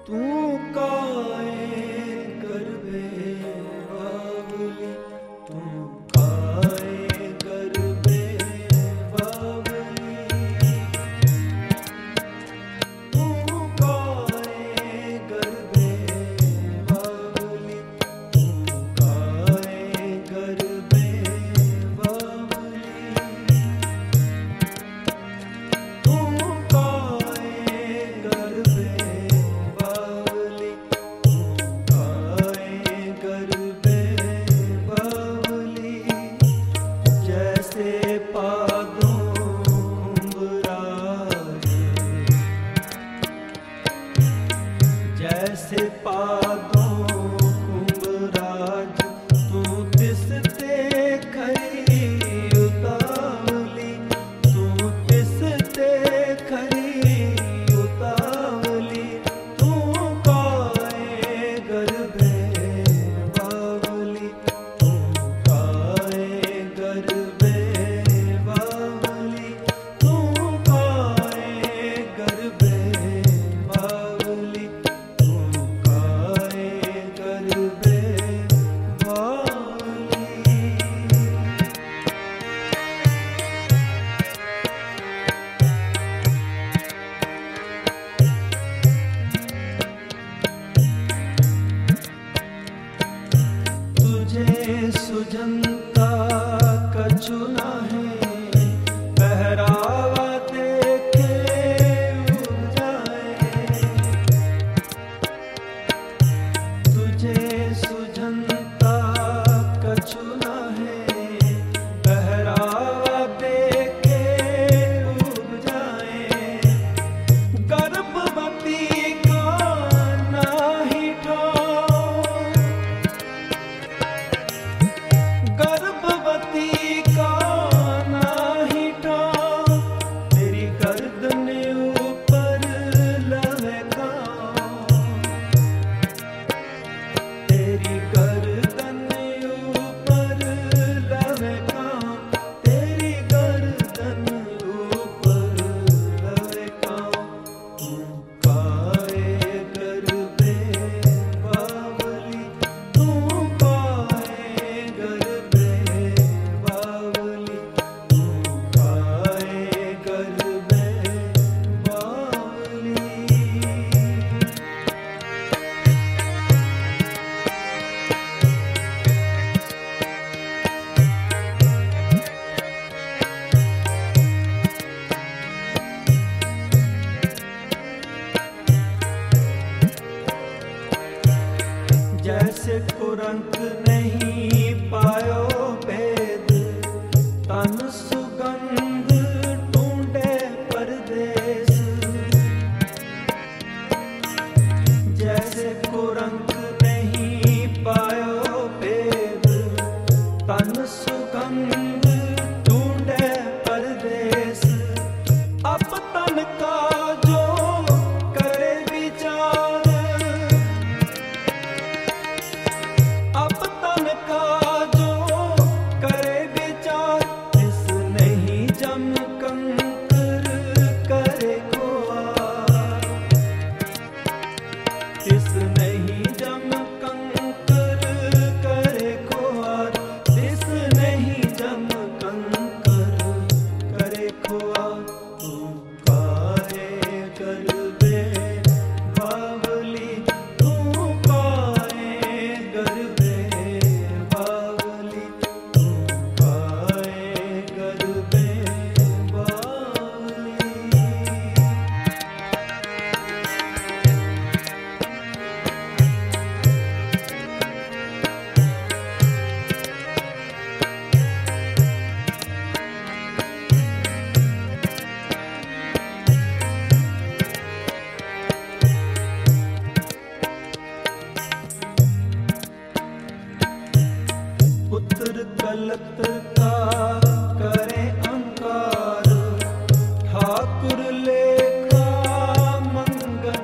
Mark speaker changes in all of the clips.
Speaker 1: तू काए गर्भे बावली, तू काए गर्भे बावली, तू काए गर्भे बावली, तू काए गर्भे बावली, तू काए गर्भे जैसे पादों कुंभराज, तू तिसते खरी उतावली, तू तिसते खरी उतावली, तू काए गर्भे बावली, तू काए गर्भे बावली, तू काए गर्भे बावली, तुझे सुजनता कछु न है, पहरावा देखे उब जाए, तुझे सुजनता कछु न है, पहरावा देखे उब जाए, गर्भवती का नाही ठौर, गर्भवती का नाही ठौर, तेरी गर्दन ऊपर लहका, तेरी गर्दन ऊपर लहका, तेरी गर्दन ऊपर लहका, तू काए गर्भे बावली, तू काए गर्भे बावली, तू काए गर्भे बावली। जैसे कुरंक नहीं पायो भेद, तन सुगंध ढूंढे परदेस, जैसे कुरंक नहीं पायो भेद, तन सुगंध ढूंढे परदेस, अब तन का जो करे विचार, अब तन का जो करे विचार, तिस नहीं जम कंकर करे खुआर, तिस नहीं जम कंकर करे खुआर, तिस नहीं जम कंकर करे खुआर, तू काए गर्भे बावली, तू काए गर्भे बावली, तू काए गर्भे बावली। पुत्र कलकत्ता करे अंकार, ठाकुर लेखा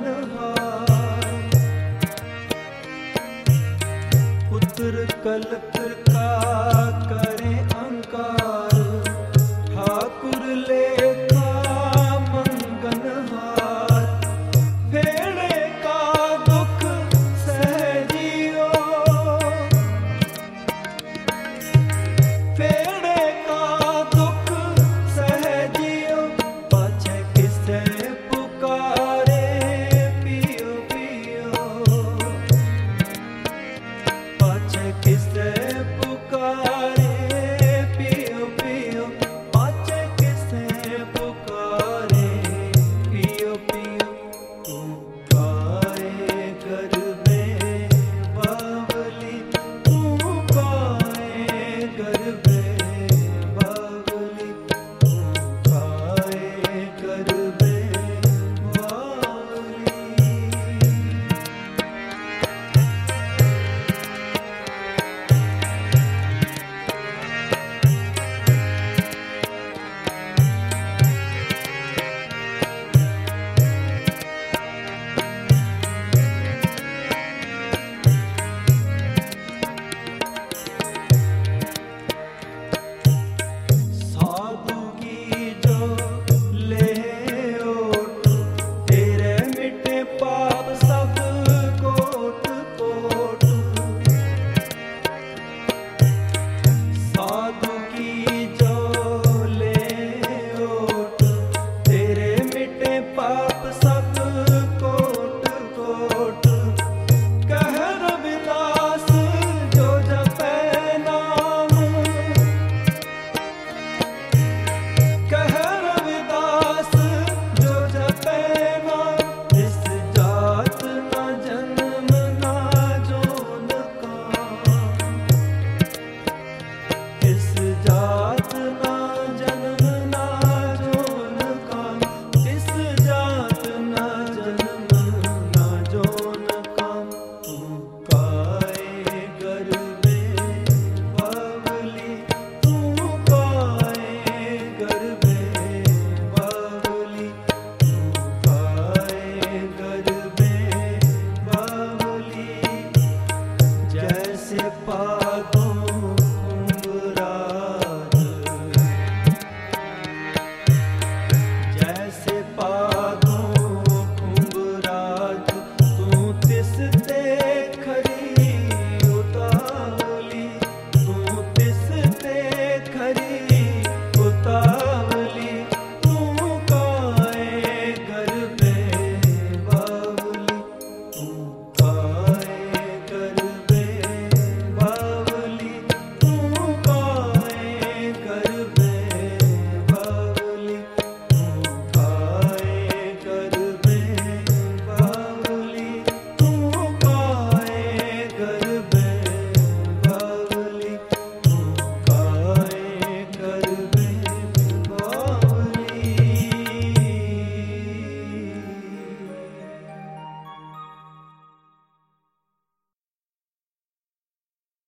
Speaker 1: मंगनहार, पुत्र कलकत्ता